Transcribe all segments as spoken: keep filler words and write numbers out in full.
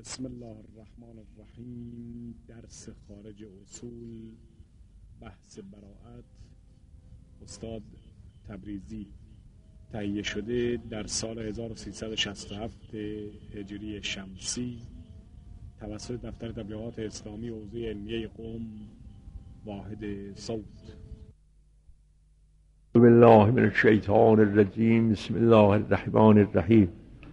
بسم الله الرحمن الرحیم. درس خارج اصول، بحث براءت، استاد تبریزی. تهیه شده در سال هزار و سیصد و شصت و هفت هجری شمسی توسط دفتر تبلیغات اسلامی حوزه علمیه قم، واحد صوت. بالله من الشیطان الرجیم. بسم الله الرحمن الرحیم.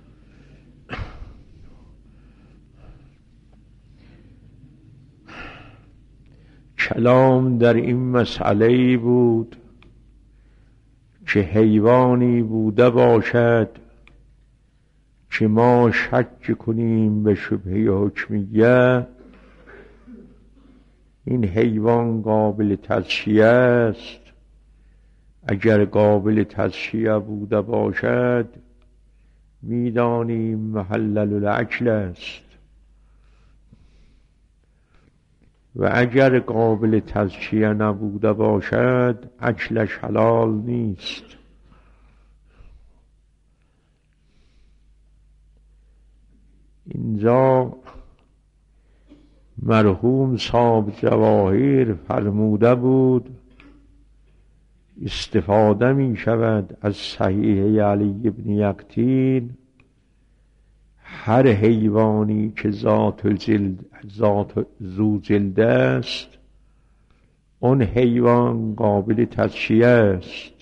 کلام در این مسئله بود که حیوانی بوده باشد که ما شک کنیم به شبهه حکمیه، این حیوان قابل تزکیه است. اگر قابل تزکیه بوده باشد میدانیم محلل الاکل است، و اگر قابل تزکیه نبوده باشد اکلش حلال نیست. اینجا مرحوم صاحب جواهر فرموده بود استفاده می شود از صحیح علی ابن یقطین هر حیوانی که ذات جلد ذات ذو جلد است اون حیوان قابل تزکیه است،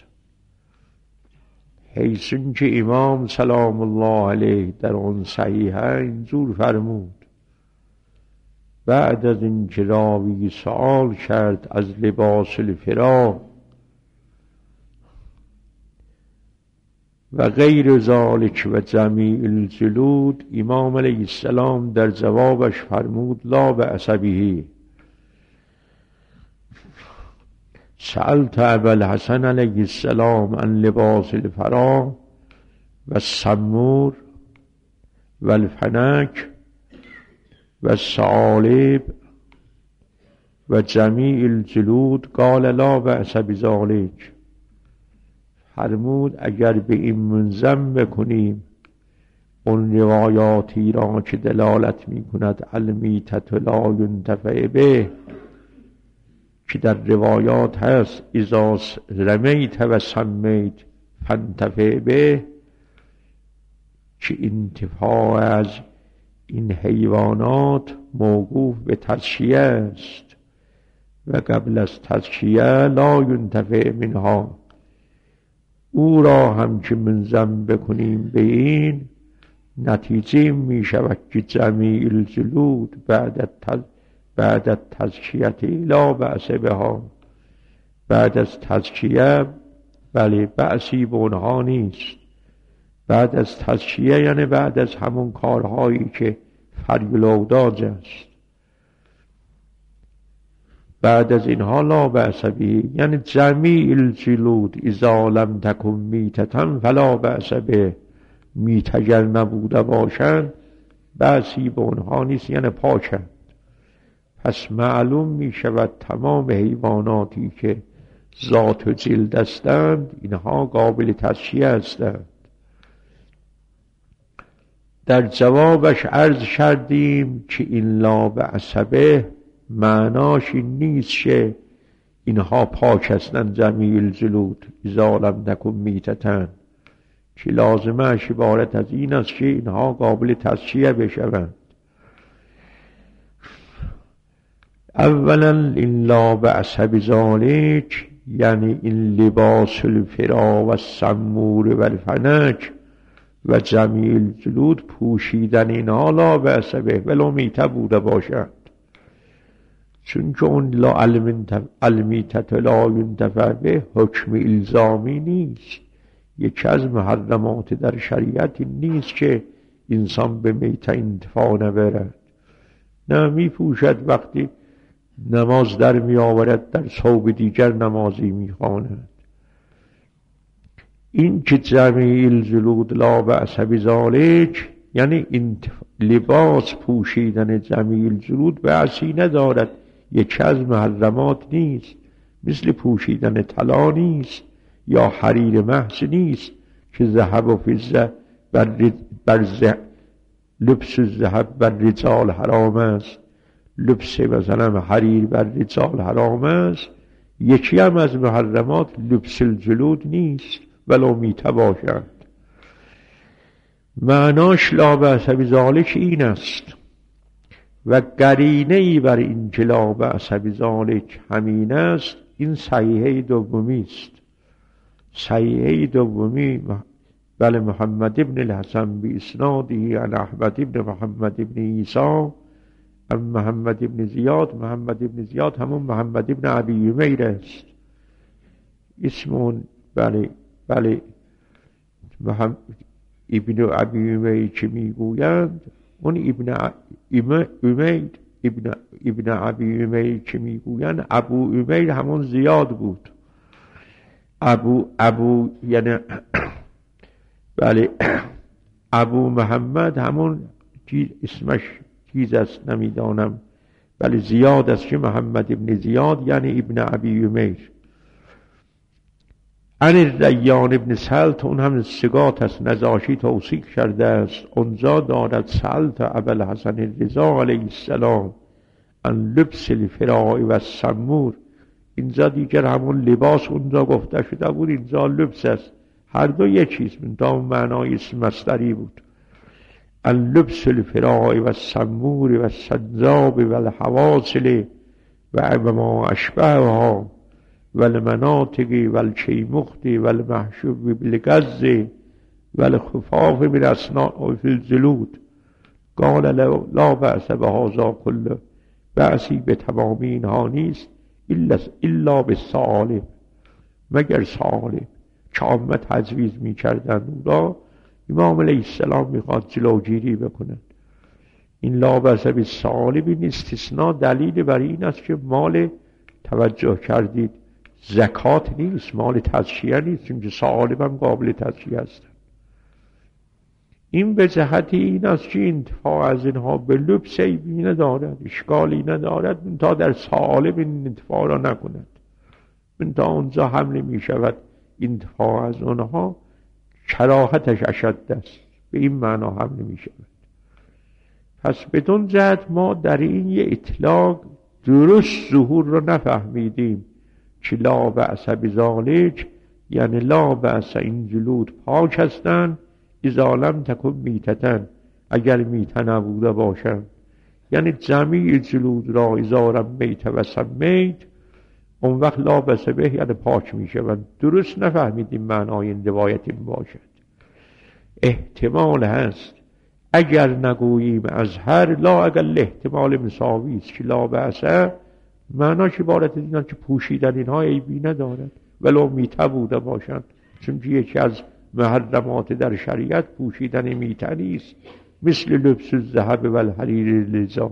حیث که امام سلام الله علیه در اون صحیحه اینجور فرمود. بعد از اینکه راوی سؤال کرد از لباس الفرا و غیر ذالک و جمیع الجلود، امام علیه السلام در جوابش فرمود لا بأس به. سألت ابا الحسن علیه السلام عن لباس الفرا و السمور و الفنک و الثعالب و جمیع الجلود قال لا بأس بذلک. فرمود اگر به این منظم بکنیم اون روایاتی را که دلالت می کند المیتة لا ینتفع به، که در روایات هست اذا رمیت و سمیت فانتفع به، که انتفاع از این حیوانات موقوف به تزکیه است و قبل از تزکیه لا ینتفع منها. او را هم که منظم بکنیم به این نتیجه می شود که جمیع الجلود بعد تز... بعد تزکیت لا بأس بها، بعد از تزکیه بله بأسی به اونها نیست. بعد از تزکیه یعنی بعد از همون کارهایی که فریالاوداج است، بعد از اینها لا بأس به، یعنی جمیع الجلود اذا لم تکن میتة فلا بأس به. میت اگر نبوده باشند بأسی به اونها نیست، یعنی پاکند. پس معلوم می شود تمام حیواناتی که ذات و جلد هستند اینها قابل تزکیه هستند. در جوابش عرض کردیم که این لا بأس به معناش این نیست که اینها پاک هستند جمیع الجلود اذا لم تکن میتة، که لازمش عبارت از این است که اینها قابل تزکیه بشوند. اولا این لا بأس بذلک یعنی این لباس الفرا و السمور و الفنک و جمیع الجلود پوشیدن اینها لا بأس به ولو میته بوده باشد، چون که اون لا المیتة لا ینتفع به حکم الزامی نیست. یکی از محرمات در شریعت نیست که انسان به میته انتفاع نبرد، نه می پوشد وقتی نماز در می آورد در ثوب دیگر نمازی می خواند. این که جمیع الجلود لا بأس بذلک یعنی این لباس پوشیدن جمیع الجلود بأسی ندارد، یکی از محرمات نیست، مثل پوشیدن طلا نیست یا حریر محض نیست که ذهب و فضه بر, بر لبس الذهب بر رجال حرام است، لبس مثلا حریر بر رجال حرام است. یکی هم از محرمات لبس الجلود نیست ولو میته باشند. معناش لا بأس بذالک این است و قرینه ای بر این که لا بأس بذالک همین است. این صحیحه دومی است. صحیحه دومی بله محمد ابن الحسن باسنادی عن احمد ابن محمد ابن عیسی عن محمد ابن زیاد. محمد ابن زیاد همون محمد ابن ابی عمیر است. اسمون بله بله محمد ابن ابی عمیر که میگویند اون ابن عمیر ابن ابن ابی عمیر که میگویند ابو عمیر همون زیاد بود. ابو ابو یعنی بله ابو محمد همون اسمش چیز است نمیدانم، بله زیاد است که محمد ابن زیاد یعنی ابن ابی عمیر. عن ریان ابن سلط اون هم سگات است، نجاشی توثیق کرده است. اونجا دارد سلط ابوالحسن الرضا علیه السلام عن لبس الفراء و السمور. اینجا دیگر همون لباس اونجا گفته شده بود، اینجا لبس است. هر دو یک چیز من تا معنای اسم مصدری بود. اللبس الفراء و السمور و السنجاب و الحواصل و ما اشبهها و المناطق و الشیمخت و المحشوب بالغز و الخفاف من اصناع فی الجلود. قال لا بأس بهذا کله، بأسی به تمامی اینها نیست الا بالثعالب، مگر ثعالب که عامه تجویز می کردن او را. امام علیه السلام میخواد جلوگیری بکنند. این لا بأس بالثعالب این استثناء دلیل بر این است که مال توجه کردید زکات نیست، مال تزکیه نیست، چون که ثعالب هم قابل تزکیه هستند. این به جهت این است که انتفاع از اینها به لبس عیبی ندارد، اشکالی ندارد، من تا در ثعالب این انتفاع را نکند، من تا اونجا حمل می شود انتفاع از اونها کراهتش اشد است، به این معنا حمل می شود. پس بدون جهت ما در این یه اطلاق درست ظهور را نفهمیدیم که لا بأس بذالک یعنی لا بأس این جلود پاک هستند اذا لم تکن میتتن، اگر میته نبوده باشند. یعنی جمیع جلود را اذا رم میت و سمیت اون وقت لا بأس به یعنی پاک میشوند. درست نفهمیدیم معنای این روایت این باشد. احتمال هست اگر نگوییم از هر لا اگر احتمال مساوی است که لا بأس معناش عبارت از اینه که پوشیدن اینها عیبی ندارد ولو میته بوده باشند، چون یکی از محرمات در شریعت پوشیدن میته نیست، مثل لبس الذهب و الحریر للزام.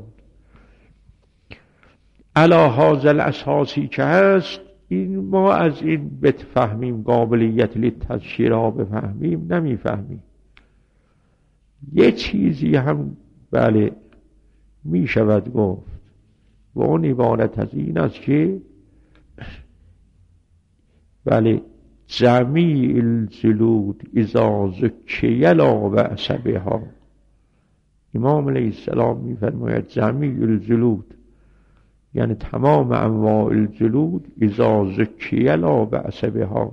علا هذا الاساسی که هست این ما از این بتفهمیم قابلیت للتذکیه را بفهمیم نمیفهمیم. یه چیزی هم بله می شود گفت و اون عبارت از این است که بله جمیع الجلود اذا زکیه لا بأس بها. امام علیه السلام می فرماید جمیع الجلود یعنی تمام انواع الجلود اذا زکیه لا بأس بها.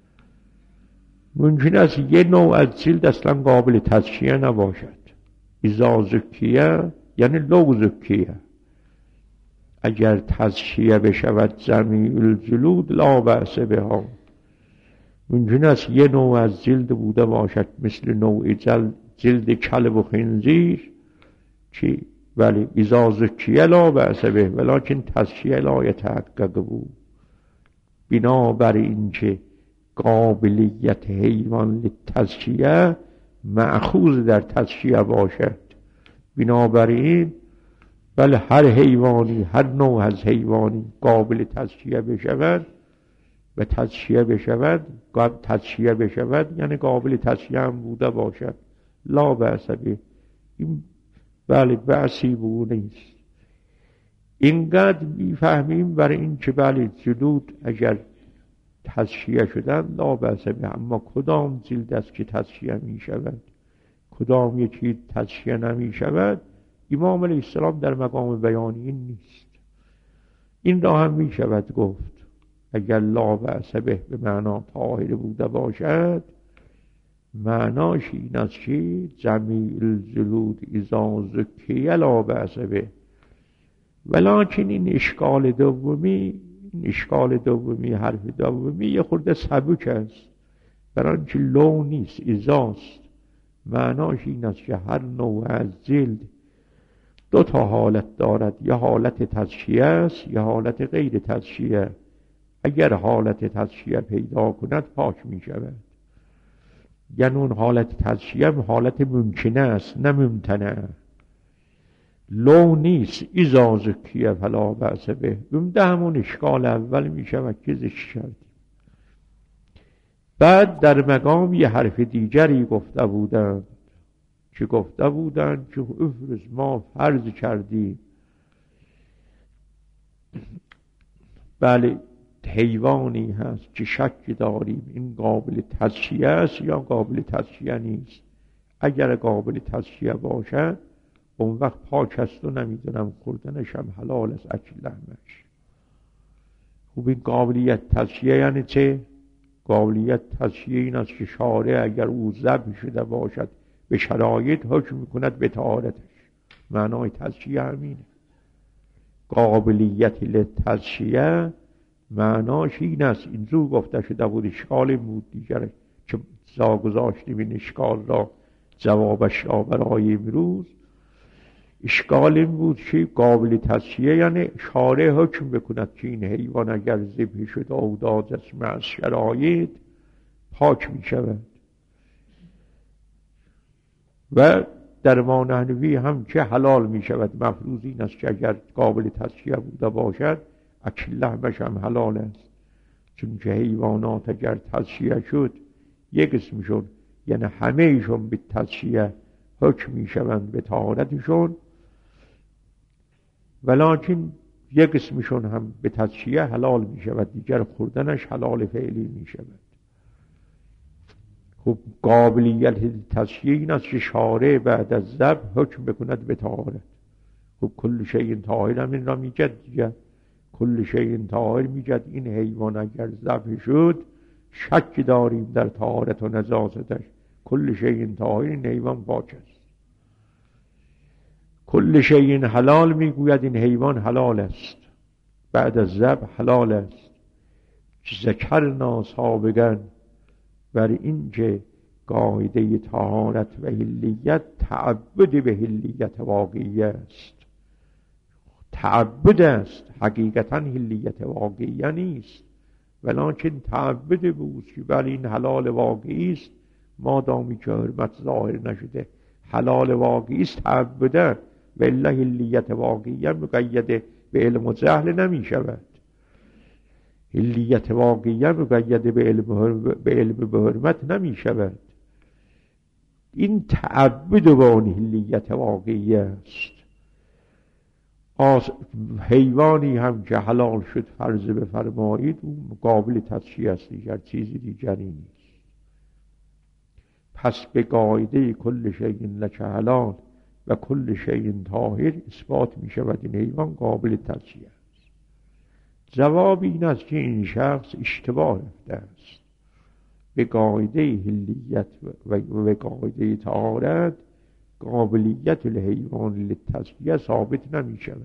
ممکن است یه نوع از جلد اصلا قابل تزکیه نباشد. اذا زکیه یعنی لو زکیه، اگر تزکیه بشود جمیع الجلود لا بأس بها. ممکن است یه نوع از جلد بوده باشد مثل نوع جلد, جلد کلب و خنزیر که ولی اذا زکیه لا بأس به ولکن تزکیه لا یتحقق بود. بنابر این که قابلیت حیوان للتزکیه مأخوذ در تزکیه باشد، بنابراین بله هر حیوانی هر نوع از حیوانی قابل تزکیه بشود و تزکیه بشود تزکیه بشود یعنی قابل تزکیه هم بوده باشد لا بأس به. این بله بأسی بود نیست. اینقدر میفهمیم برای این که بله جلود اگر تزکیه شدن لا بأس به، اما کدام جلد است که تزکیه می شود، کدام یکی تزکیه نمی شود، امام علیه السلام در مقام بیانی نیست. این را هم می شود گفت اگر لا بأس به به معنا طاهر بوده باشد، معناش این است که جمیع الجلود اذا زکی لا بأس به. ولکن این اشکال دومی، این اشکال دومی، حرف دومی یه خورده سبک است، برای آنکه لو نیست، ازاست. معناش این است که هر نوع از جلد دو تا حالت دارد، یا حالت تزکیه است یا حالت غیر تزکیه. اگر حالت تزکیه پیدا کند پاک می شود. یعنی اون حالت تزکیه حالت ممکنه است نه ممتنه. لو نیست، اذا زکیه فلا بأس به. ده همون اشکال اول می شود که ذکر کردیم. بعد در مقام یه حرف دیگری گفته بودند که گفته بودند که افرض ما فرض کردیم بله حیوانی هست که شک داریم این قابل تزکیه است یا قابل تزکیه نیست. اگر قابل تزکیه باشد اون وقت پاک است و نمیدونم خوردنش هم حلال است، اکل لحمش. خوب این قابلیت تزکیه یعنی چه؟ قابلیت تزکیه این است که شارع اگر او ذبح شده باشد به شرایط حکم میکند به طهارتش. معنای تزکیه همینه. قابلیت للتزکیه معناش این است. اینجور گفته شده بود، اشکال بود دیگر که جا گذاشتیم این اشکال را، جوابش را برای امروز. اشکال این بود که قابل تزکیه یعنی شارع حکم بکند که این حیوان اگر ذبح شد او داد است از شرایط پاک می شود. و در ما نحنوی هم که حلال می شود. مفروض این است که اگر قابل تزکیه بوده باشد اکل لحمش هم حلال است، چون که حیوانات اگر تزکیه شد یک اسمشون یعنی همه ایشون به تزکیه حکم می شوند به طهارتشون، ولکن یک اسمشون هم به تزکیه حلال می شود، دیگر خوردنش حلال فعلی می شود. خب قابلیت تزکیه این است که شارع بعد از ذبح حکم بکند به طهارت. خب کل شیء طاهر هم این را میگد دیگر، کل شیء طاهر میگد این حیوان اگر ذبح شد شک داریم در طهارت و نجاستش. کل شیء طاهر این حیوان پاک است. کل شیء حلال میگوید این حیوان حلال است، بعد از ذبح حلال است. ذکرنا سابقا بر این که قاعده طهارت و حلیت تعبد به حلیت واقعی است. تعبد است، حقیقتا حلیت واقعی نیست، ولکن تعبد بود که بلی این حلال واقعی است مادامی که حرمت ظاهر نشده. حلال واقعی است تعبده، ولی حلیت واقعی مقید به علم و جهل نمی شود. حلیت واقعی مقید به علم به علم به حرمت نمی شود. این تعبد با اون حلیت واقعی است. حیوانی هم که حلال شد فرض بفرمایید اون قابل تزکیه است، دیگر چیزی دیگری نیست. پس به قاعده کل شیء لک حلال و کل شیء طاهر اثبات می شود این حیوان قابل تزکیه است. جواب این است که این شخص اشتباه رفته است. به قاعده حلیت و به قاعده طهارت قابلیت الحیوان للتزکیه ثابت نمی شود.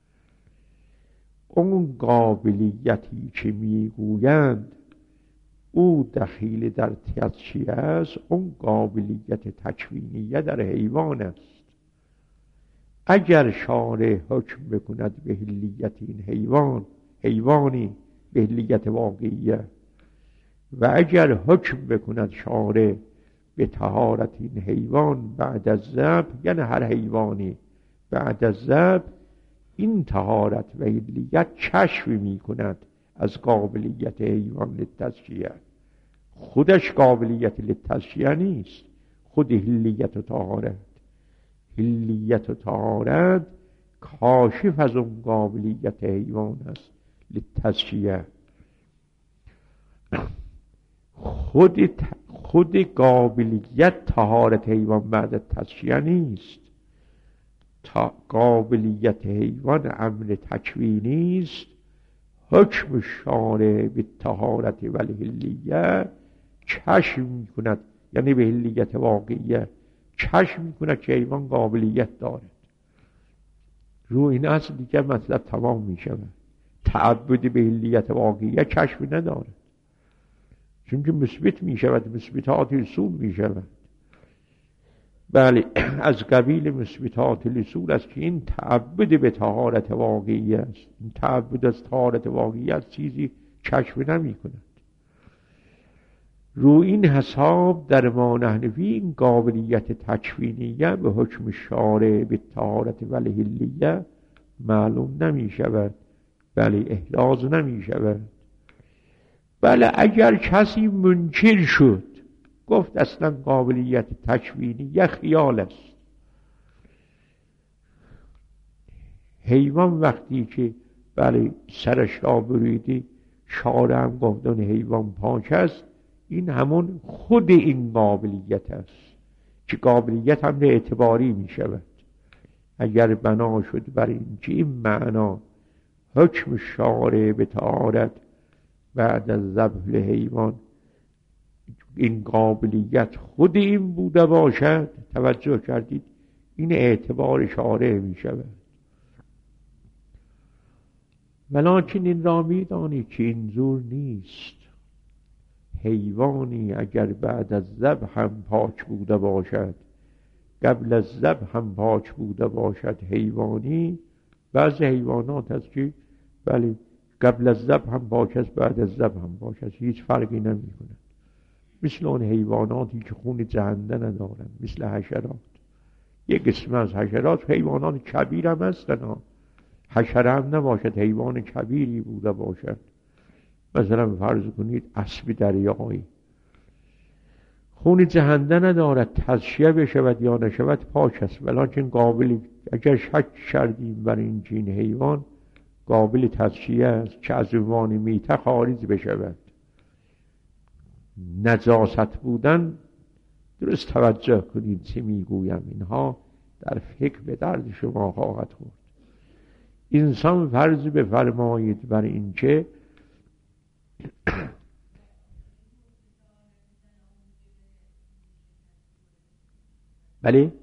اون قابلیتی که میگویند او دخیل در تزکیه است، اون قابلیت تکوینیه در حیوان است. اگر شارع حکم بکند به حلیت این حیوان، حیوانی به حلیت واقعیه، و اگر حکم بکند شارع به طهارت این حیوان بعد از ذبح، یعنی هر حیوانی بعد از ذبح، این طهارت و حلیت کشف می کند از قابلیت حیوان للتزکیه. خودش قابلیت للتزکیه نیست، خود حلیت و طهارت. حلیت و طهارت کاشف از اون قابلیت حیوان است للتزکیه. خود خود قابلیت طهارت حیوان بعد از تزکیه نیست. تا قابلیت حیوان امر تکوینی است. حکم شارع به طهارت و الحلیه کشف میکند، یعنی به حلیت واقعیه کشف میکند که حیوان قابلیت دارد. رو این اصل دیگه مطلب تمام میشود. تعبد به حلیت واقعیه کشف ندارد، چون که مثبت میشود، مثبتات اصول میشود. بله، از قبیل مثبتات الاصول است که این تعبد به طهارت واقعی است. این تعبد از طهارت واقعی است چیزی کشف نمی کند. رو این حساب در ما نحنفی این قابلیت تکوینیه به حکم شارع به طهارت و الحلیه معلوم نمی شود، بله احراز نمی شود. بله اگر کسی منکر شد گفت اصلا قابلیت تکوینی یک خیال است. حیوان وقتی که بله سرش را بریدی شارع هم گفتن حیوان پاک است، این همون خود این قابلیت است که قابلیت هم اعتباری می شود. اگر بنا شد بر این که این معنا حکم شارع به طهارت بعد از ذبح حیوان این قابلیت خود این بوده باشد، توجه کردید، این اعتبار شارع می شود. ولکن این را می دانی که این زور نیست. حیوانی اگر بعد از ذبح هم پاک بوده باشد، قبل از ذبح هم پاک بوده باشد حیوانی، بعض حیوانات هست که بله قبل از ذبح هم پاک است، بعد از ذبح هم پاک است، هیچ فرقی نمی کند. مثل اون حیواناتی که خون جهنده ندارن، مثل حشرات. یک قسم از حشرات حیوانات کبیر هم هستن، حشره هم نباشد حیوان کبیری بوده باشد. مثلا فرض کنید اسب دریایی خون جهنده ندارد، تزکیه بشود یا نشود پاک است، ولکن قابل اگر شک کردیم بر این جین حیوان قابل تزکیه است که از عنوان میته خارج بشود. نجاست بودن، درست توجه کنید چه میگویم، اینها در فکر به درد شما خواهد خورد. انسان فرض بفرمایید بر این که بله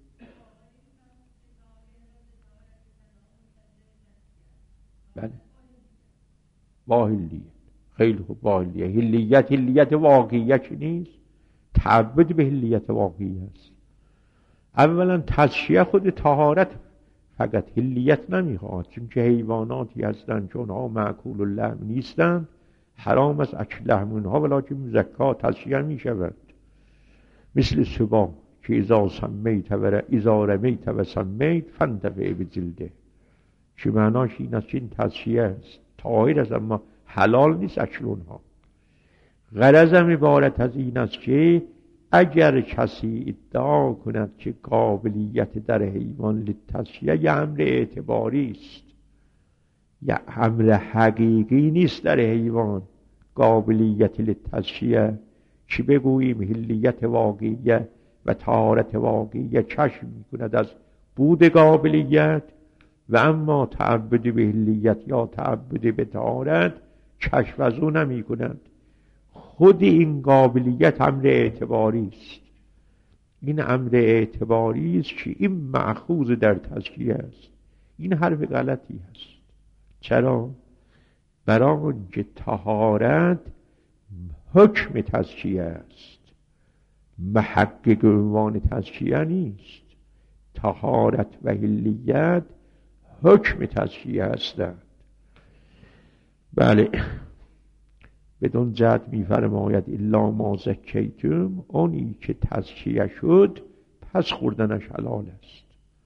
بله با حلیت، خیلی خوب، با حلیت. حلیت حلیت واقعیت نیست، تعبد به حلیت واقعی است. اولا تزکیه خود طهارت فقط حلیت نمیخواد، چون که حیواناتی هستند چون ها معکول اللحم نیستند، حرام است اکل لحم اونها، ولکن مزکا تزکیه میشود. مثل سبا که اذا سمیت و اذا رمیت و سمیت فانتفع بجلده، که معناش این است که این تزکیه است، طاهر است اما حلال نیست اکل اونها. غرضم عبارت از این است که اگر کسی ادعا کند که قابلیت در حیوان للتزکیه یه امر اعتباری است، یه امر حقیقی نیست در حیوان قابلیت للتزکیه، که بگوییم حلیت واقعیه و طهارت واقعیه کشف میکند از بود قابلیت، و اما تعبد به حلیت یا تعبد به طهارت کشف از او نمی کند. خود این قابلیت امر اعتباری است. این امر اعتباری است که این مأخوذ در تزکیه است. این حرف غلطی است. چرا؟ برای آنکه طهارت حکم تزکیه است، محقق عنوان تزکیه نیست. طهارت و حلیت حکم تزکیه هستند. بله، بدون جد می فرماید الا ما زکیتم، اونی که تزکیه شد پس خوردنش حلال است.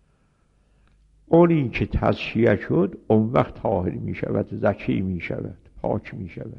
اونی که تزکیه شد اون وقت طاهر می شود، زکی می شود، پاک می شود.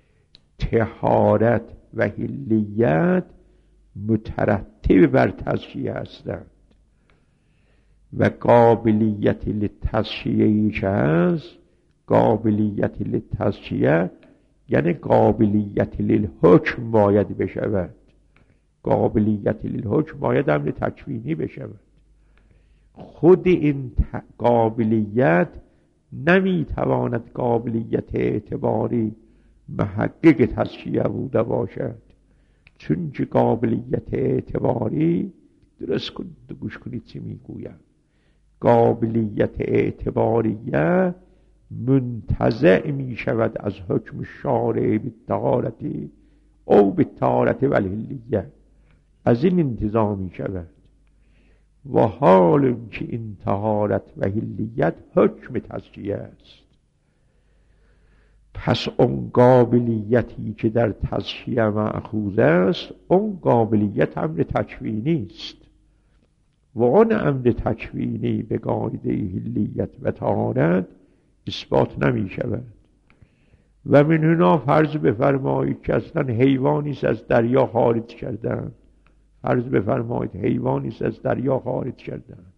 طهارت و حلیت مترتب بر تزکیه هستند و قابلیت للتزکیه که هست، قابلیت للتزکیه یعنی قابلیت للحکم باید بشود. قابلیت للحکم باید امر تکوینی بشود. خود این قابلیت نمیتواند قابلیت اعتباری محقق تزکیه بوده باشد، چون که قابلیت اعتباری، درست کنید گوش کنید چی میگویم، قابلیت اعتباریه منتزع می شود از حکم شارع بالطهارتی او بالطهارت والحلیه، از این انتزاع می شود. و حال که این طهارت و حلیت حکم تزکیه است. پس اون قابلیتی که در تزکیه مأخوذ است، اون قابلیت امر تکوینی است و اون امر تکوینی به قاعده حلیت و طهارت اثبات نمی شود. و من هنا فرض بفرمایید که اصلا حیوانی است از دریا خارج کردند، فرض بفرمایید حیوانی است از دریا خارج کردند.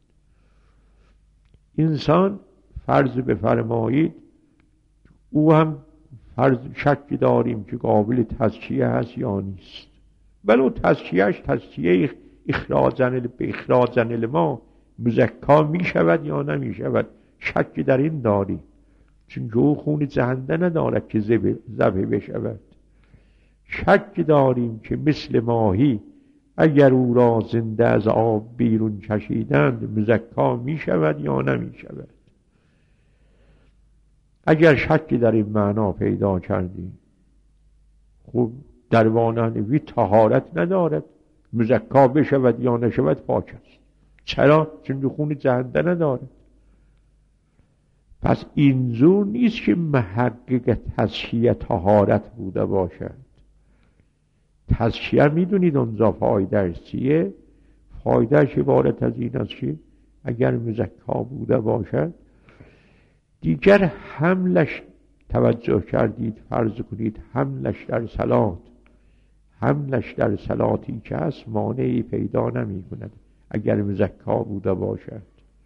انسان فرض بفرمایید او هم فرض شک داریم که قابل تزکیه هست یا نیست، ولو تزکیهش تزکیه اخراجن به اخراجن لما مزکا می شود یا نمی شود، شک در این داریم، چون او خون زهنده ندارد که ذبح بشود. شک داریم که مثل ماهی اگر او را زنده از آب بیرون کشیدند مزکا می شود یا نمی شود. اگر شکی در این معنا پیدا کردیم، خب در وانهنوی طهارت ندارد، مزکا بشود یا نشود پاک است. چرا؟ چون خون زهنده ندارد. پس این زور نیست که محقق تزکیه طهارت بوده باشد. تزکیه میدونید اونجا فایدهش چیه؟ فایدهش عبارت از این است که اگر مزکا بوده باشد دیگر حملش، توجه کردید، فرض کنید حملش در صلات، حملش در صلاتی که هست مانعی پیدا نمی کند اگر مزکا بوده باشد.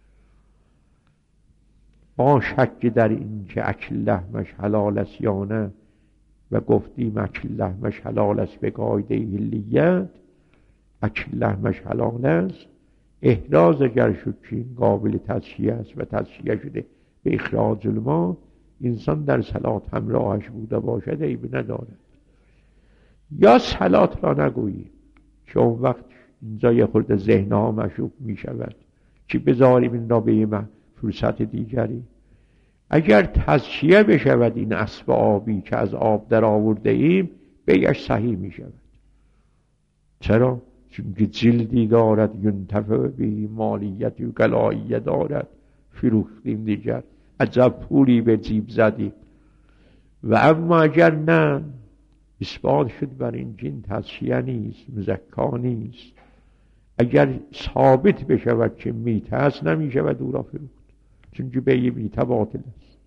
با شک در این که اکل لحمش حلال است یا نه، و گفتیم اکل لحمش حلال است به قاعده حلیت، اکل لحمش حلال است، احراز اگر شد که این قابل تزکیه است و تزکیه شده به اخراج الماء، انسان در صلات همراهش بوده باشد عیب ندارد. یا صلات را نگوییم که اون وقت اینجا یه خورده ذهن ها مشوب می شود که بذاریم این را به فرصت دیگری. اگر تزکیه بشود این اسب آبی که از آب در آورده ایم بیش صحیح می شود. چرا؟ چون که جلدی دارد، ینتفع به مالیت و گلاییه دارد، فروختیم دیگر، عجب پولی به جیب زدیم. و اما اگر نه، اثبات شد بر این جن تزکیه نیست، مزکا نیست، اگر ثابت بشود که میته است نمی شود او را فروخت، چون که به میته باطل است.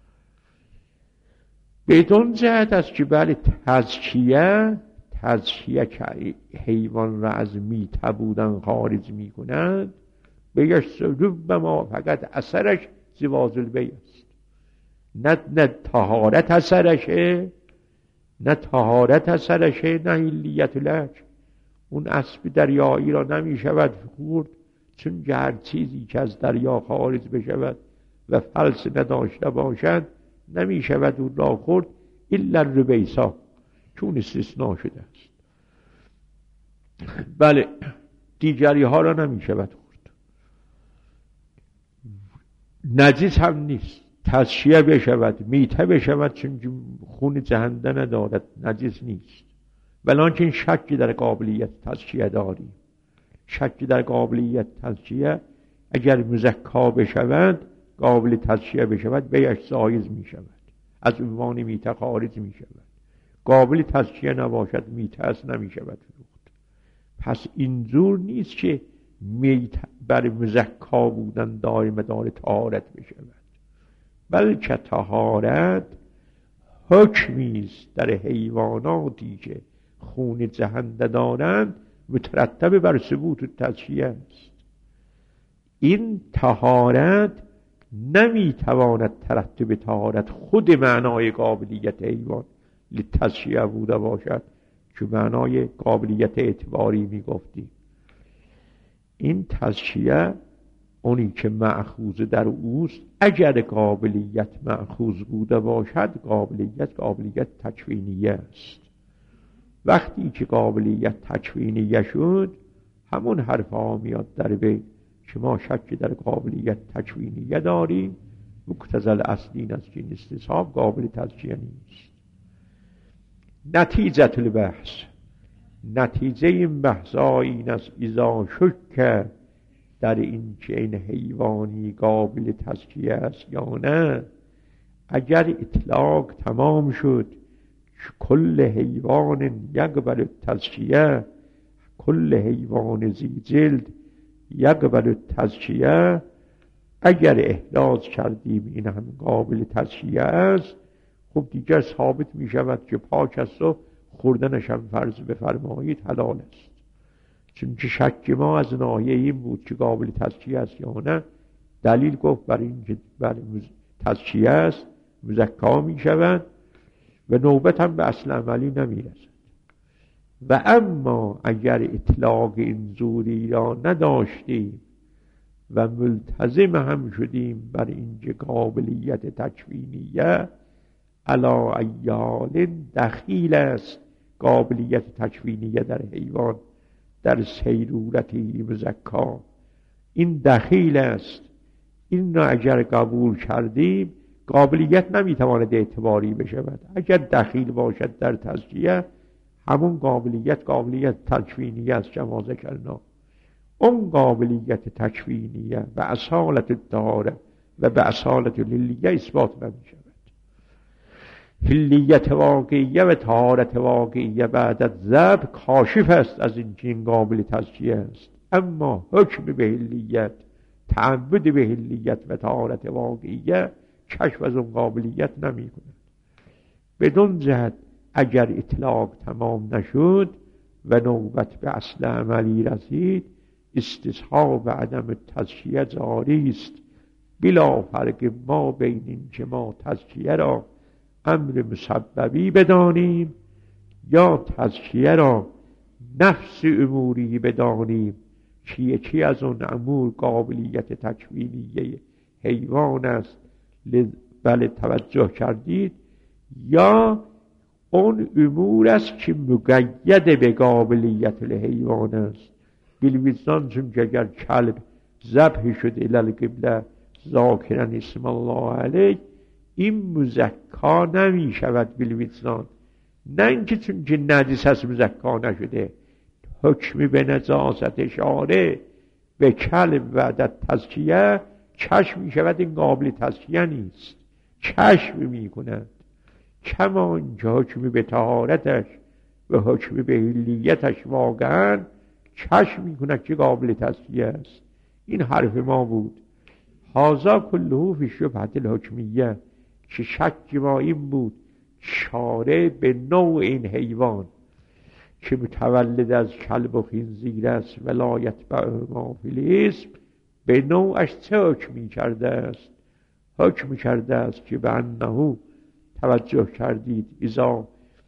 بدون جهت است که بله تزکیه تزکیه که حیوان را از میته بودن خارج می کند، بگشت ربما فقط اثرش زواج البیع است، نه نه طهارت اثرشه، نه طهارت اثرشه، نه حلیت لک. اون اسب دریایی را نمی شود خورد، چون که هر چیزی که از دریا خارج بشود و فلس نداشته باشد نمی شود اون را خورد، الا الربیسا، چون استثناء شده است. بله دیگری ها را نمی شود خورد. نجس هم نیست، تزکیه بشود، میته بشود، چون خون جهنده ندارد، نجس نیست. ولکن شکی در قابلیت تزکیه داریم. شکی در قابلیت تزکیه، اگر مزکا بشود، قابل تزکیه بشود، بیش زایز می شود، از عنوان میته خارج می شود. قابل تزکیه نباشد، میته است، نمی شود فروخت. پس این جور نیست که میته بر مزکا بودن دائم دار طهارت بشود، بلکه طهارت حکمی است در حیواناتی که خون جهنده دارند مترتب بر ثبوت تزکیه است. این طهارت نمیتواند ترتب طهارت خود معنای قابلیت حیوان لتزکیه بوده باشد، که معنای قابلیت اعتباری میگفتیم. این تزکیه اونی که مأخوذ در اوست، اگر قابلیت مأخوذ بوده باشد، قابلیت قابلیت تکوینیه است. وقتی که قابلیت تکوینیه شد، همون حرف ها میاد در بین که ما شک در قابلیت تکوینیه داریم، مقتضی اصلی است که استصحاب قابل تزکیه نیست. نتیجه البحث، نتیجه این بحث این است اذا شک در این که این حیوانی قابل تزکیه است یا نه. اگر اطلاق تمام شد کل حیوان یقبل تزکیه، کل حیوان ذی جلد یقبل تزکیه، اگر احراز کردیم این هم قابل تزکیه است، خب دیگر ثابت می شود که پاک است و خوردنش هم فرض بفرمایید حلال است. چون که شک ما از ناحیه این بود که قابل تزکیه است یا نه، دلیل گفت برای این که برای تزکیه است مزکا می شود و نوبت هم به اصل عملی نمی رسد. و اما اگر اطلاق این زوری را نداشتیم و ملتزم هم شدیم بر این که قابلیت تکوینیه علا ایال دخیل است، قابلیت تکوینیه در حیوان در سیرورتی مزکا این دخیل است، این را اگر قبول کردیم قابلیت نمیتواند اعتباری بشود. اگر دخیل باشد در تزکیه همون قابلیت قابلیت تکوینیه است کما ذکرنا. اون قابلیت تکوینیه و اصالت الطهاره و به اصالت الحلیه اثبات نمی شود. حلیت واقعیه و طهارت واقعیه بعد از ذبح کاشف است از این که این قابل تزکیه است، اما حکم به حلیت، تعبد به حلیت و طهارت واقعیه کشف از اون قابلیت نمی کند. بدون جهت اگر اطلاق تمام نشد و نوبت به اصل عملی رسید، استصحاب عدم تزکیه جاری است، بلا فرق ما بین این که ما تزکیه را امر مسببی بدانیم یا تزکیه را نفس اموری بدانیم که یکی از اون امور قابلیت تکوینیه حیوان است، بله توجه کردید، یا اون امور است که مقید به قابلیت الحیوان است. بالوجدان، چون که اگر کلب ذبح شد الی القبله ذاکرا اسم الله علیه، این مزکا نمی شود بالوجدان. نه اینکه چون که نجس هست مزکا نشده، حکم به نجاست شارع به کلب بعد تزکیه کشف می شود این قابل تزکیه نیست، کشف می کند. کما اینکه حکم به طهارتش و حکم به حلیتش واقعا کشف می کند که قابل تزکیه است. این حرف ما بود. هذا کله فی شبهة الحکمیه، که شک ما این بود شارع به نوع این حیوان که متولد از کلب و خنزیر است ولایت به ما فی الاسم، به نوعش چه حکمی کرده است؟ حکم کرده است که به انه، توجه کردید، اذا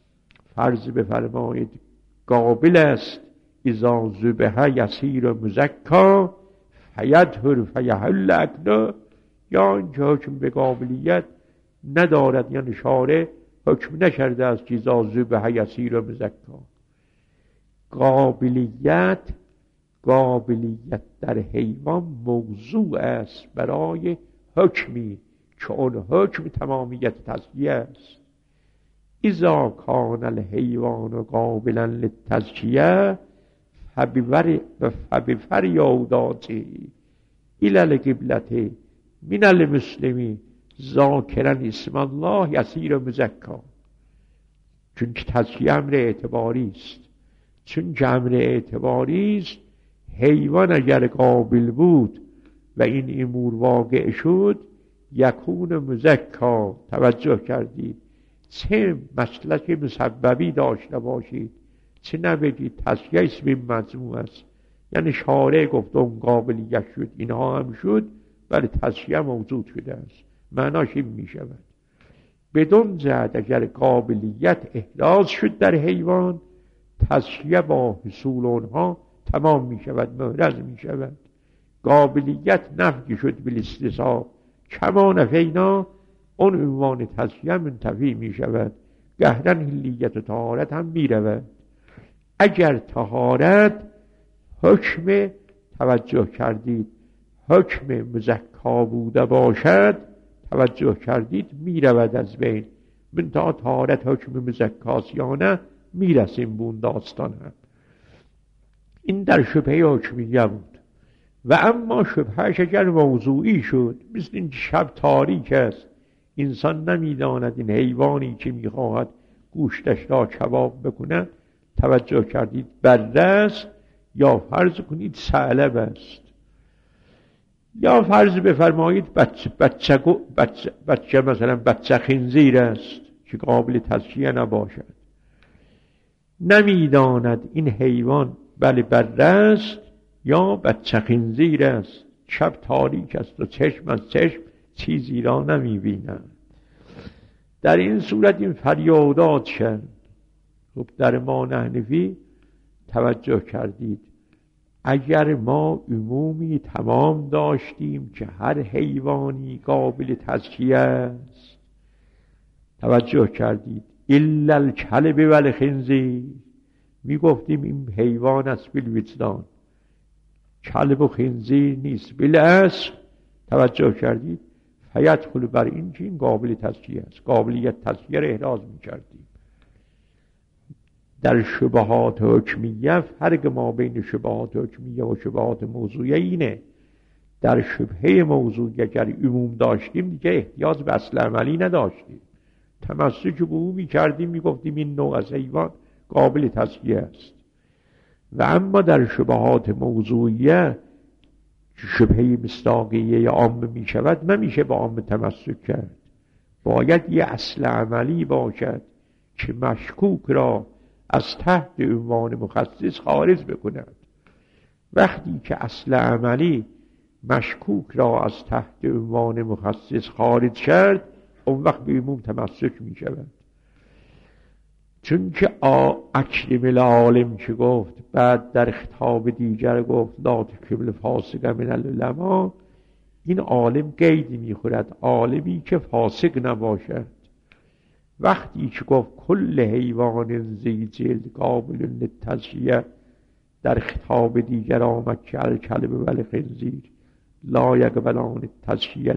فرض بفرمایید قابل است، اذا ذبح یصیر مزکا فیطهر فیحل اکله، یا اینکه حکم به قابلیت ندارد، یعنی شارع حکم نکرده است که اذا ذبح یصیر مزکا. قابلیت قابلیت در حیوان موضوع است برای حکمی که اون حکم تمامیت تزکیه است. اذا کان الحیوان قابلا للتزکیه فبفریاداته الی القبلة من المسلمین ذاکرا اسم الله یصیر مزکا. چون که تزکیه امر اعتباری است، چون که امر اعتباری است، حیوان اگر قابل بود و این امور واقع شد یکون مزکا. توجه کردید، چه مسلک مسببی داشته باشید، چه نبگید تزکیه اسم این مجموع است، یعنی شارع گفت اون قابلیت شد، اینها هم شد، ولی تزکیه موجود شده است، معناش این می شود. بدون جهت اگر قابلیت احراز شد در حیوان تزکیه با حصول اونها تمام می شود، محرز می شود. قابلیت نفی شد بالاستثاب، کما نفینا، اون عنوان تزکیه منتفی می شود. گهرن حلیت و طهارت هم می رود. اگر طهارت حکم، توجه کردید، حکم مزکا بوده باشد، توجه کردید، می رود از بین. منتها طهارت حکم مزکاست یا نه، می رسیم بون داستان هم. این در شبهه حکمیه بود. و اما شبهش اگر موضوعی شد، مثل این شب تاریک است، انسان نمیداند این حیوانی که میخواهد گوشتش را کباب بکند، توجه کردید، بره است یا فرض کنید ثعلب است، یا فرض بفرمایید بچه, بچه, بچه, بچه مثلا بچه خنزیر است که قابل تزکیه نباشد. نمیداند این حیوان بله بره است یا بچه خنزیر است. شب تاریک است و چشم از چشم چیزی را نمیبیند. در این صورت این فریادات شد. خب در ما نحنفی توجه کردید، اگر ما عمومی تمام داشتیم که هر حیوانی قابل تزکیه است، توجه کردید، الا الکلب و الخنزیر، می گفتیم این حیوان است بالوجدان، کلب و خنزیر نیست بالاصل، توجه کردید، فیدخل بر این که این قابل تزکیه است، قابلیت تزکیه را احراز می کردیم. در شبهات حکمیه فرق ما بین شبهات حکمیه و شبهات موضوعیه اینه، در شبهه موضوعی اگر عموم داشتیم دیگه احتیاج به اصل عملی نداشتیم، تمسک به او می کردیم، می گفتیم این نوع از حیوان قابل تزکیه است. و اما در شبهات موضوعیه شبهه مصداقیه یا عام می شود، نمیشه با عام تمسک کرد، باید یه اصل عملی باشد که مشکوک را از تحت عنوان مخصص خارج بکند. وقتی که اصل عملی مشکوک را از تحت عنوان مخصص خارج کرد، اون وقت به عموم تمسک می شود. چون که اکرم العالم که گفت، بعد در خطاب دیگر گفت لا تکرم الفاسق من العلماء، این عالم قیدی می خورد، عالمی که فاسق نباشد. وقتی که گفت کل حیوان ذی جلد قابل للتزکیه، در خطاب دیگر آمد که الکلب و الخنزیر لا یقبلان التزکیه،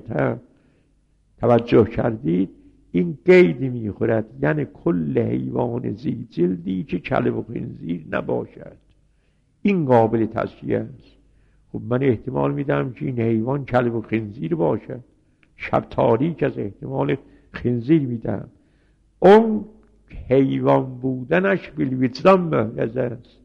توجه کردید، این قید میخورد، یعنی کل حیوان ذی جلدی که کلب و خنزیر نباشد این قابل تزکیه است. خب من احتمال میدم که این حیوان کلب و خنزیر باشد، شب تاریک از احتمال خنزیر میدم، اون حیوان بودنش بالوجدان محرز است،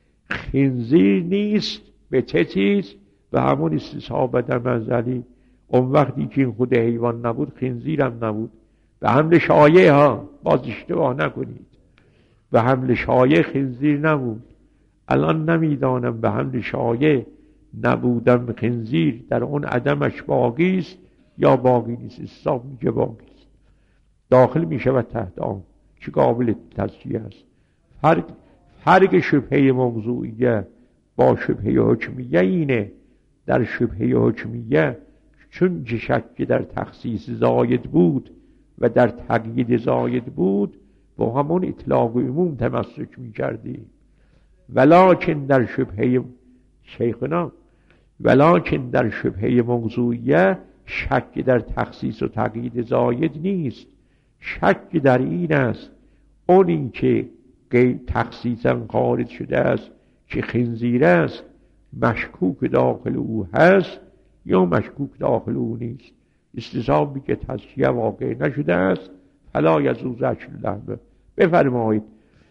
خنزیر نیست. به چه چیز؟ به همون استصحاب بدن ازلی. اون وقتی که این خود حیوان نبود خنزیرم نبود، به حمل شایع ها، باز اشتباه نکنید، به حمل شایع خنزیر نبود. الان نمیدانم به حمل شایع نبودن خنزیر در اون عدمش باقی است یا باقی نیست. حساب میگه باقی است، داخل میشه و تحت آن که قابل تزکیه است. فرق فرق شبهه موضوعیه با شبهه حکمیه اینه، در شبهه حکمیه چون که شک در تخصیص زاید بود و در تقیید زاید بود، با همون اطلاق و عموم تمسک می کردیم. ولکن در شبهه شیخنا ولکن در شبهه موضوعیه شک در تخصیص و تقیید زاید نیست، شک در این است اونی که تخصیصا خارج شده است که خنزیر است، مشکوک داخل او هست یا مشکوک داخل او نیست. استصحاب میگه تزکیه واقع نشده است، فلا یجوز اکل لحمه. بفرمایید.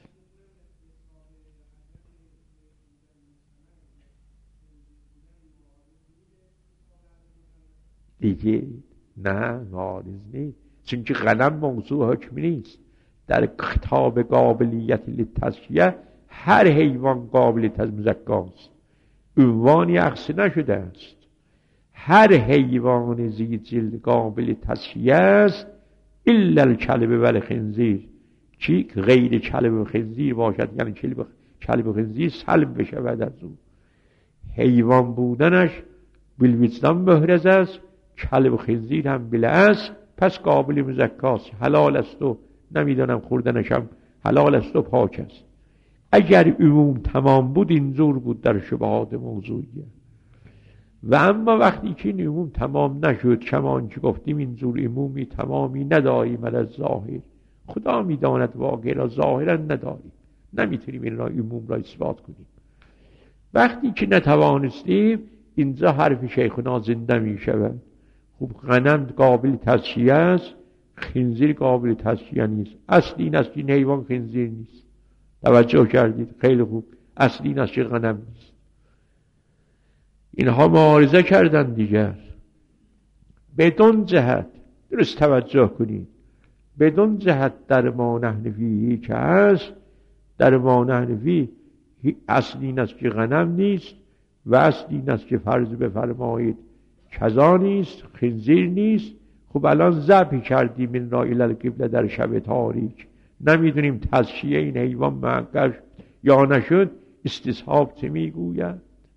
دیگه نه مارز نیست، چون که غنم موضوع حکمی نیست. در خطاب قابلیت للتزکیه هر حیوان قابل تزکیه است، عنوانی اخصی نشده است. هر حیوان ذی جلد قابل تزکیه است الا الکلب و الخنزیر، چی غیر کلب و خنزیر باشد، یعنی کلب خنزیر سلب بشود از او. حیوان بودنش بالوجدان محرز است، کلب خنزیر هم بالعصر پس قابل مزکاست، حلال است و نمیدانم خوردنش هم حلال است و پاک است. اگر عموم تمام بود اینجور بود در شبهات موضوعیه، و اما وقتی که این عموم تمام نشد، کمان که گفتیم اینجور عمومی تمامی نداریم از ظاهر، خدا میداند واقع را ظاهرا نداریم، نمیتونیم این را عموم را اثبات کنیم. وقتی که نتوانستیم اینجا حرف شیخنا زنده میشود. خب غنم قابل تصفیه است، خنزیر قابل تصفیه نیست. اصلی این است که این حیوان خنزیر نیست. توجه کردید؟ خیلی خوب. اصلی این است که غنم نیست. اینها معارضه کردن دیگر. بدون جهت، درست توجه کنید، بدون جهت در ما نحن فیه که هست، در ما نحن فیه اصلی این است که غنم نیست و اصلی این است که فرض بفرمایید کذا نیست، خنزیر نیست. خب الان ذبح کردیم این را الی القبله در شب تاریک، نمیدونیم تزکیه این حیوان محقق یا نشد. استصحاب چه میگوید؟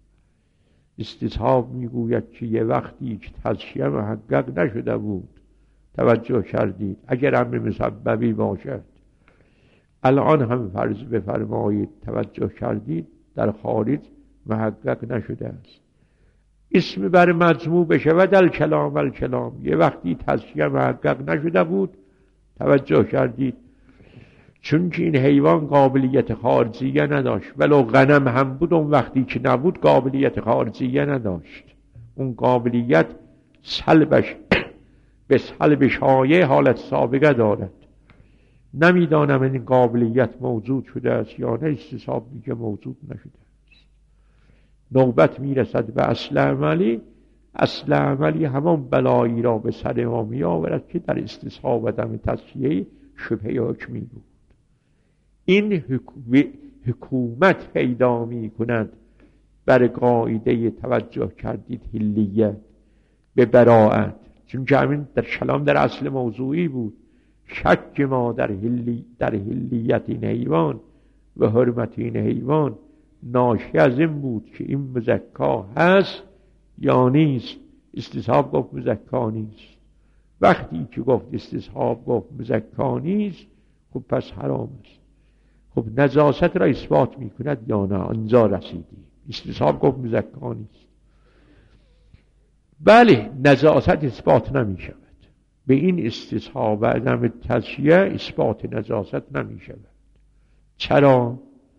استصحاب میگوید که یه وقتی که تزکیه محقق نشده بود، توجه کردید، اگر امر مسببی باشد، الان هم فرض بفرمایید، توجه کردید، در خارج محقق نشده است، اسم بر مجموع بشود الکلام الکلام، یه وقتی تزکیه محقق نشده بود، توجه کردید، چون که این حیوان قابلیت خارجیه نداشت، ولو غنم هم بود اون وقتی که نبود قابلیت خارجیه نداشت، اون قابلیت سلبش به سلب شایع حالت سابقه دارد. نمیدانم این قابلیت موجود شده است یا نه، استصحاب میگه موجود نشده است. نوبت میرسد به اصل عملی، اصل عملی همان بلایی را به سر ما می آورد که در استصحاب عدم تزکیه شبهه حکمی بود. این حکومت پیدا می کند بر قاعده، توجه کردید، حلیت به براءت، چون که همین در کلام در اصل موضوعی بود. شک ما در حلی در حلیت این حیوان و حرمت این حیوان ناشی از این بود که این مزکا هست یا نیست. استصحاب گفت مزکا نیست. وقتی که گفت استصحاب گفت مزکا نیست، خب پس حرام است. خب نجاست را اثبات می کند یا نه؟ آنجا رسیدیم. استصحاب گفت مزکا نیست. بله، نجاست اثبات نمی شود. به این استصحاب و عدم تزکیه اثبات نجاست نمی شود. چرا؟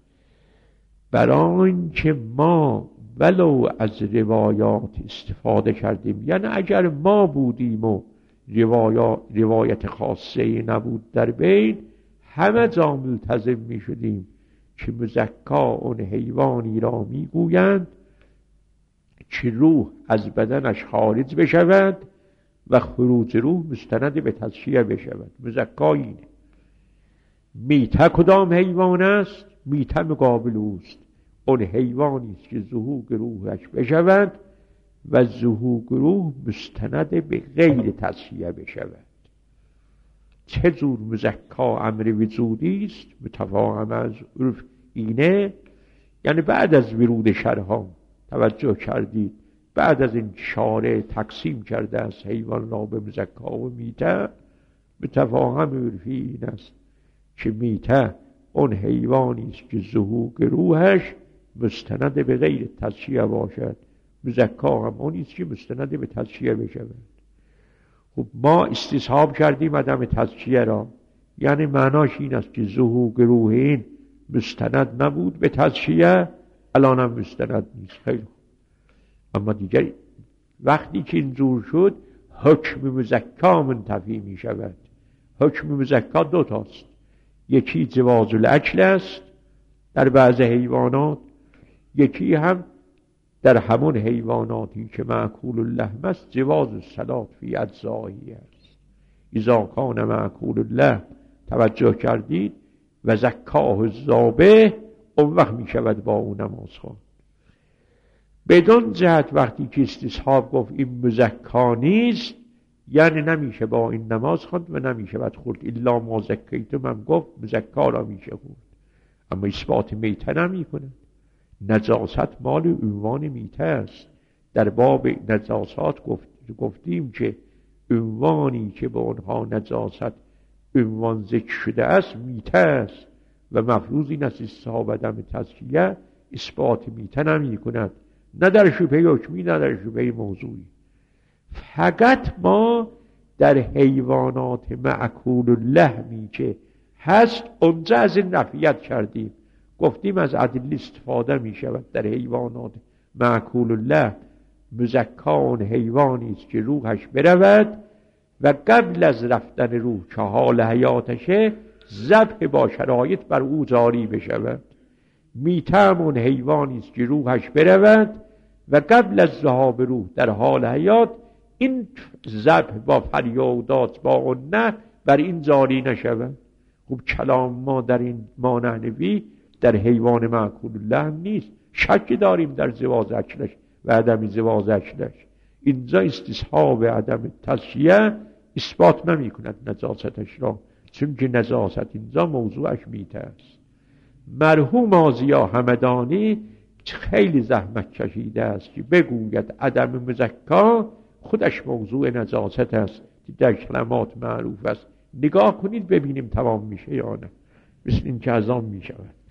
برای اینکه ما ولو از روایات استفاده کردیم، یعنی اگر ما بودیم و روایات روایت خاصه نبود در بین، همه جا ملتزم می شدیم که مزکا اون حیوانی را می گویند که روح از بدنش خارج بشود و خروج روح مستند به تزکیه بشود. مزکا اینه. میته کدام حیوان است؟ میته مقابل اوست، اون حیوانی است که ظهور روحش بشود و ظهور روح مستند به غیر تزکیه بشود. چه جور مزکا امر وجودی است؟ متفاهم از عرف اینه، یعنی بعد از ورود شرها، توجه کردید، بعد از این شارع تقسیم کرده است حیوان را به مزکا و میته، متفاهم عرفی این است که میته اون حیوانی است که ظهور روحش مستند به غیر تزکیه باشد، مزکا هم اونی است که مستند به تزکیه بشود. خب ما استصحاب کردیم عدم تزکیه را، یعنی معناش این است که ظهور روح این مستند نبود به تزکیه، الان هم مستند نیست. خیلی خوب. اما دیگر وقتی که اینجور شد، حکم مزکا منتفی می شود. حکم مزکا دو تاست، یکی جواز الاکل است در بعض حیوانات، یکی هم در همون حیواناتی که معکول اللحم است جواز الصلاة فی اجزائه است. اذا کان معکول اللحم، توجه کردید، و زکاه الذابح، اون وقت می شود با اون نماز خواند. بدون جهت وقتی که استصحاب گفت این مزکا نیست، یعنی نمیشه با این نماز خواند و نمیشه باید خورد. الا ما زکیتم هم گفت مزکا را میشه خورد. اما اثبات میته نمی کند. نجاست مال عنوان میته است. در باب نجاسات گفت گفتیم که عنوانی که به آنها نجاست عنوان ذکر شده است میته است و مفروض این است استصحاب عدم تزکیه اثبات میته نمی کند، نه در شبهه حکمی نه در شبهه موضوعی. فقط ما در حیوانات معکول اللحمی که هست اونجا از این نفیت کردیم، گفتیم از ادله استفاده می شود. در حیوانات معکول اللحم مزکان حیوانی است که روحش برود و قبل از رفتن روح که حال حیاتشه ذبح با شرایط بر او جاری بشود. میتمون حیوانی است که روحش برود و قبل از ذهاب روح در حال حیات این ذبح با فریادات با اون نه بر این جاری نشود. خب کلام ما در این مانعنوی در حیوان معکول اللحم نیست. شک داریم در زواج اکلش و عدم زواج اکلش. اینجا استصحاب عدم تزکیه اثبات نمی کند نجاستش را، چون که نجاست اینجا موضوعش میته است. مرحوم آزیا همدانی خیلی زحمت کشیده است که بگوید عدم مزکا خودش موضوع نجاست است، در کلمات معروف است. نگاه کنید ببینیم تمام میشه یا نه. مثل این که از آن میشود.